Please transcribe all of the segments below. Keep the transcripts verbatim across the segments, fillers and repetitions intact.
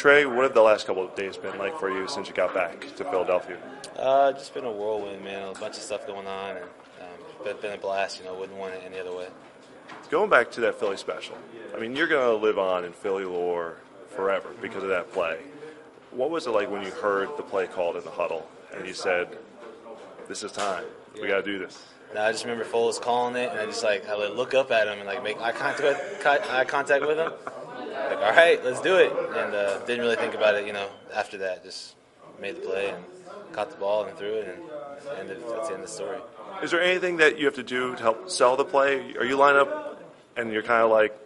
Trey, what have the last couple of days been like for you since you got back to Philadelphia? Uh, just been a whirlwind, man. A bunch of stuff going on, and um, it's been a blast. You know, wouldn't want it any other way. Going back to that Philly special, I mean, you're going to live on in Philly lore forever because of that play. What was it like when you heard the play called in the huddle and you said, "This is time. We got to do this"? No, I just remember Foles calling it, and I just like I would look up at him and like make eye contact, eye contact with him. Like, all right, let's do it. And uh, didn't really think about it, you know. After that, just made the play and caught the ball and threw it, and ended. That's the end of the story. Is there anything that you have to do to help sell the play? Are you line up and you're kind of like,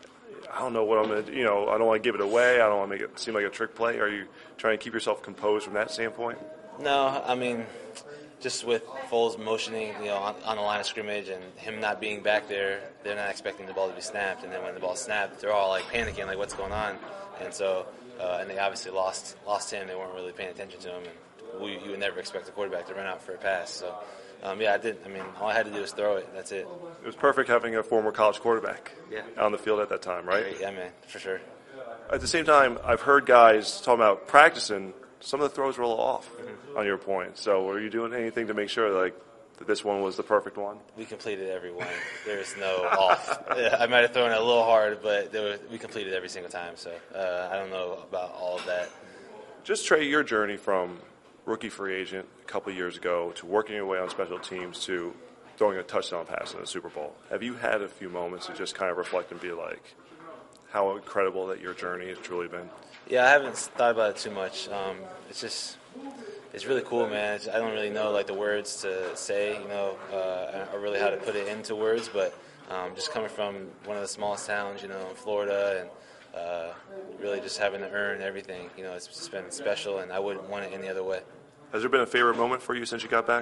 I don't know what I'm going to do. You know, I don't want to give it away. I don't want to make it seem like a trick play. Are you trying to keep yourself composed from that standpoint? No, I mean, just with Foles motioning, you know, on, on the line of scrimmage and him not being back there, they're not expecting the ball to be snapped. And then when the ball snapped, they're all like panicking, like what's going on? And so, uh, and they obviously lost lost him. They weren't really paying attention to him. And we, you would never expect a quarterback to run out for a pass. So, um, yeah, I didn't. I mean, all I had to do was throw it. That's it. It was perfect having a former college quarterback yeah. on the field at that time, right? Yeah, man, for sure. At the same time, I've heard guys talking about practicing. Some of the throws were a little off mm-hmm. on your point. So were you doing anything to make sure like that this one was the perfect one? We completed every one. There was no off. I might have thrown it a little hard, but there was, we completed every single time. So uh, I don't know about all of that. Just, Trey, your journey from rookie free agent a couple of years ago to working your way on special teams to throwing a touchdown pass in the Super Bowl. Have you had a few moments to just kind of reflect and be like, how incredible that your journey has truly been? Yeah, I haven't thought about it too much. Um, it's just, it's really cool, man. It's, I don't really know like the words to say, you know, uh, or really how to put it into words. But um, just coming from one of the smallest towns, you know, in Florida, and uh, really just having to earn everything, you know, it's just been special, and I wouldn't want it any other way. Has there been a favorite moment for you since you got back?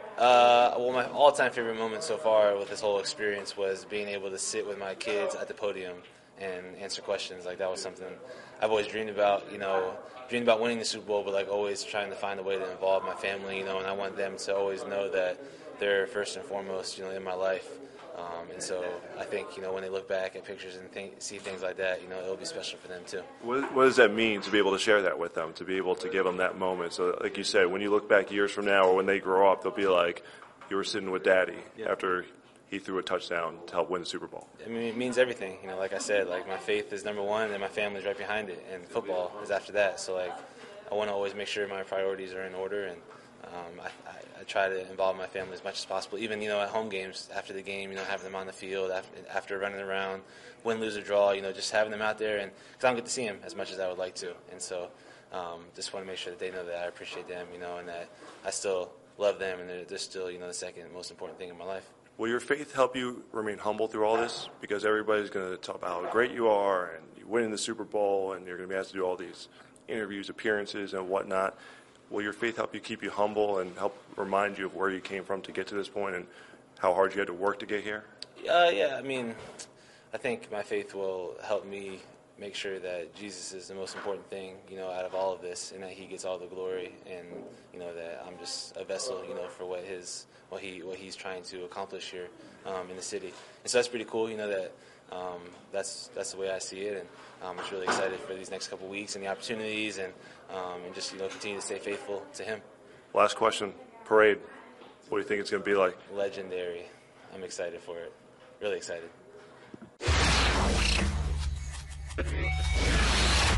Uh, well, my all-time favorite moment so far with this whole experience was being able to sit with my kids at the podium and answer questions. Like, that was something I've always dreamed about, you know, dreamed about winning the Super Bowl, but like always trying to find a way to involve my family, you know, and I want them to always know that they're first and foremost, you know, in my life. Um, and so I think, you know, when they look back at pictures and think, see things like that, you know, it'll be special for them too. What, what does that mean to be able to share that with them, to be able to give them that moment? So like you said, when you look back years from now or when they grow up, they'll be like, you were sitting with Daddy yeah. after he threw a touchdown to help win the Super Bowl. I mean, it means everything. You know, like I said, like my faith is number one and my family's right behind it, and football is after that. So like, I want to always make sure my priorities are in order, and um, I, I, I try to involve my family as much as possible. Even, you know, at home games, after the game, you know, having them on the field, after, after running around, win, lose, or draw, you know, just having them out there, and because I don't get to see them as much as I would like to. And so um, just want to make sure that they know that I appreciate them, you know, and that I still love them, and they're, they're still, you know, the second most important thing in my life. Will your faith help you remain humble through all this? Because everybody's going to talk about how great you are, and you win in the Super Bowl, and you're going to be asked to do all these interviews, appearances, and whatnot. Will your faith help you keep you humble and help remind you of where you came from to get to this point and how hard you had to work to get here? Uh, yeah, I mean, I think my faith will help me make sure that Jesus is the most important thing, you know, out of all of this, and that he gets all the glory, and, you know, that I'm just a vessel, you know, for what his, what he, what he's trying to accomplish here um, in the city. And so that's pretty cool, you know, that um, that's that's the way I see it, and I'm just really excited for these next couple weeks and the opportunities, and um, and just, you know, continue to stay faithful to him. Last question, parade. What do you think it's going to be like? Legendary. I'm excited for it. Really excited.